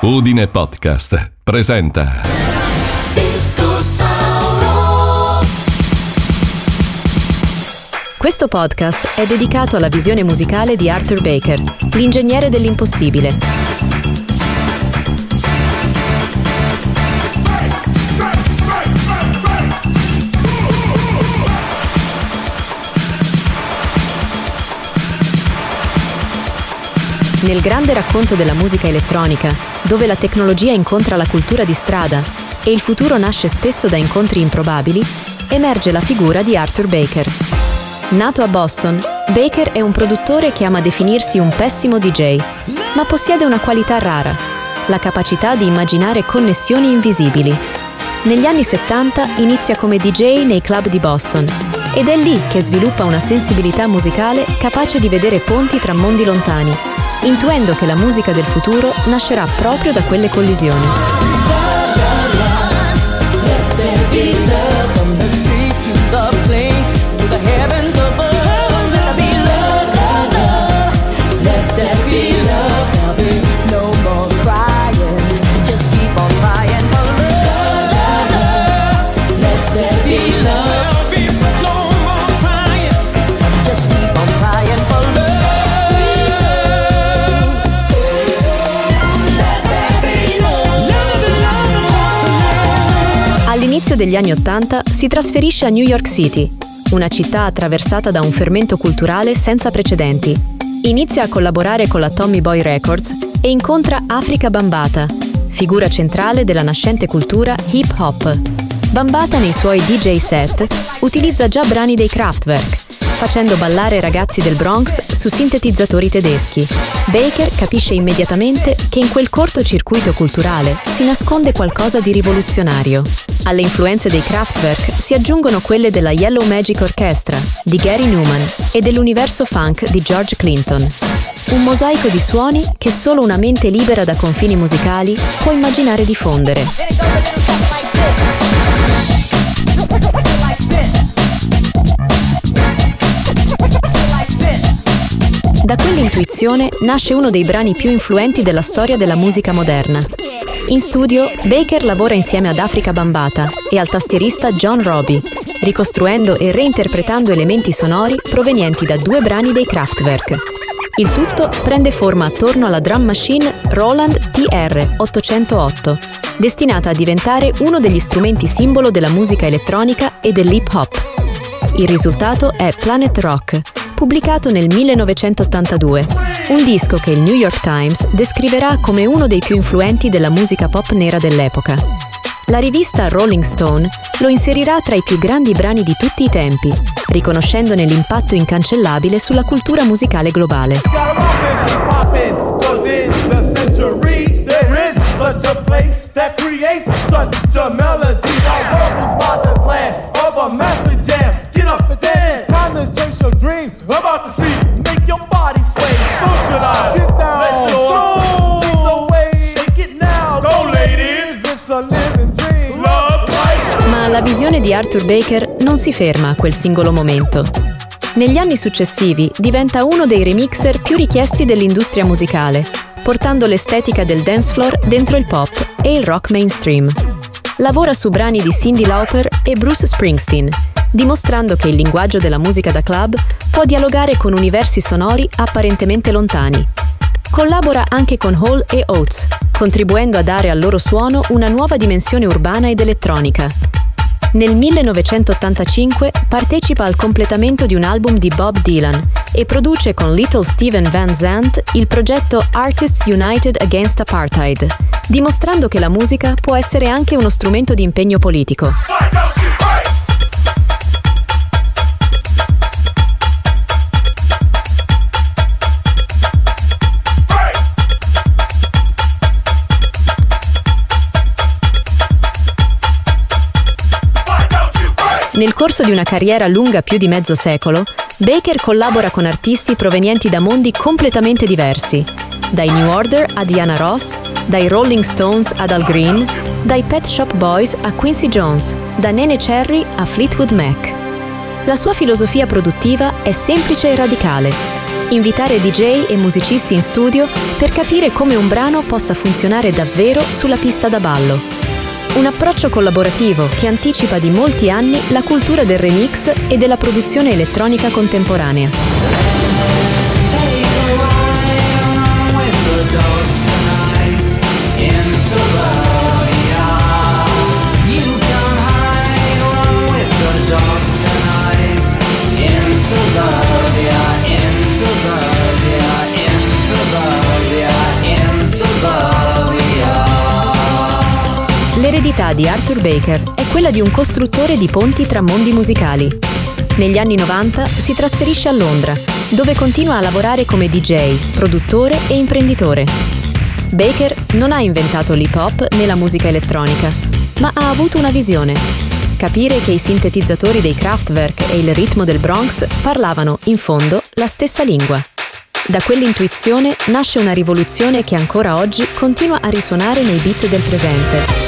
Udine Podcast presenta Questo podcast è dedicato alla visione musicale di Arthur Baker, l'ingegnere dell'impossibile. Nel grande racconto della musica elettronica, dove la tecnologia incontra la cultura di strada e il futuro nasce spesso da incontri improbabili, emerge la figura di Arthur Baker. Nato a Boston, Baker è un produttore che ama definirsi un pessimo DJ, ma possiede una qualità rara, la capacità di immaginare connessioni invisibili. Negli anni 70 inizia come DJ nei club di Boston ed è lì che sviluppa una sensibilità musicale capace di vedere ponti tra mondi lontani, intuendo che la musica del futuro nascerà proprio da quelle collisioni. All'inizio degli anni '80 si trasferisce a New York City, una città attraversata da un fermento culturale senza precedenti. Inizia a collaborare con la Tommy Boy Records e incontra Afrika Bambaataa, figura centrale della nascente cultura hip hop. Bambaataa nei suoi DJ set utilizza già brani dei Kraftwerk, facendo ballare ragazzi del Bronx su sintetizzatori tedeschi. Baker capisce immediatamente che in quel cortocircuito culturale si nasconde qualcosa di rivoluzionario. Alle influenze dei Kraftwerk si aggiungono quelle della Yellow Magic Orchestra di Gary Numan e dell'universo funk di George Clinton. Un mosaico di suoni che solo una mente libera da confini musicali può immaginare diffondere. Da quell'intuizione nasce uno dei brani più influenti della storia della musica moderna. In studio, Baker lavora insieme ad Afrika Bambaataa e al tastierista John Robie, ricostruendo e reinterpretando elementi sonori provenienti da due brani dei Kraftwerk. Il tutto prende forma attorno alla drum machine Roland TR-808, destinata a diventare uno degli strumenti simbolo della musica elettronica e dell'hip hop. Il risultato è Planet Rock, pubblicato nel 1982, un disco che il New York Times descriverà come uno dei più influenti della musica pop nera dell'epoca. La rivista Rolling Stone lo inserirà tra i più grandi brani di tutti i tempi, riconoscendone l'impatto incancellabile sulla cultura musicale globale. Ma la visione di Arthur Baker non si ferma a quel singolo momento. Negli anni successivi diventa uno dei remixer più richiesti dell'industria musicale, portando l'estetica del dance floor dentro il pop e il rock mainstream. Lavora su brani di Cyndi Lauper e Bruce Springsteen, dimostrando che il linguaggio della musica da club può dialogare con universi sonori apparentemente lontani. Collabora anche con Hall e Oates, contribuendo a dare al loro suono una nuova dimensione urbana ed elettronica. Nel 1985 partecipa al completamento di un album di Bob Dylan e produce con Little Steven Van Zandt il progetto Artists United Against Apartheid, dimostrando che la musica può essere anche uno strumento di impegno politico. Nel corso di una carriera lunga più di mezzo secolo, Baker collabora con artisti provenienti da mondi completamente diversi, dai New Order a Diana Ross, dai Rolling Stones ad Al Green, dai Pet Shop Boys a Quincy Jones, da Nene Cherry a Fleetwood Mac. La sua filosofia produttiva è semplice e radicale. invitare DJ e musicisti in studio per capire come un brano possa funzionare davvero sulla pista da ballo. Un approccio collaborativo che anticipa di molti anni la cultura del remix e della produzione elettronica contemporanea. L'eredità di Arthur Baker è quella di un costruttore di ponti tra mondi musicali. Negli anni 90 si trasferisce a Londra, dove continua a lavorare come DJ, produttore e imprenditore. Baker non ha inventato l'hip hop né la musica elettronica, ma ha avuto una visione: capire che i sintetizzatori dei Kraftwerk e il ritmo del Bronx parlavano, in fondo, la stessa lingua. Da quell'intuizione nasce una rivoluzione che ancora oggi continua a risuonare nei beat del presente.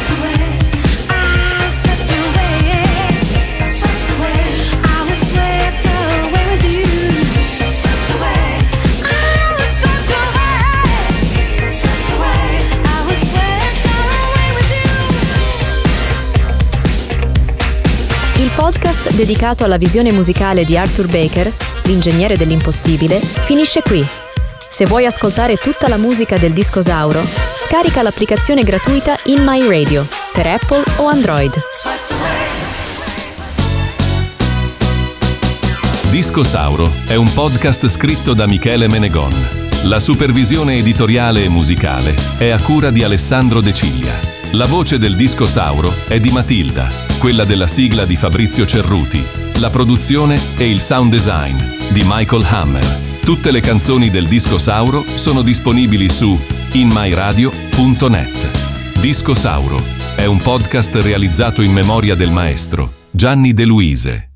Il podcast dedicato alla visione musicale di Arthur Baker, l'ingegnere dell'impossibile, finisce qui. Se vuoi ascoltare tutta la musica del Discosauro, scarica l'applicazione gratuita In My Radio per Apple o Android. Discosauro è un podcast scritto da Michele Menegon. La supervisione editoriale e musicale è a cura di Alessandro De Ciglia. La voce del Discosauro è di Matilda, quella della sigla di Fabrizio Cerruti. La produzione e il sound design di Michael Hammer. Tutte le canzoni del Discosauro sono disponibili su inmyradio.net. Discosauro è un podcast realizzato in memoria del maestro Gianni De Luise.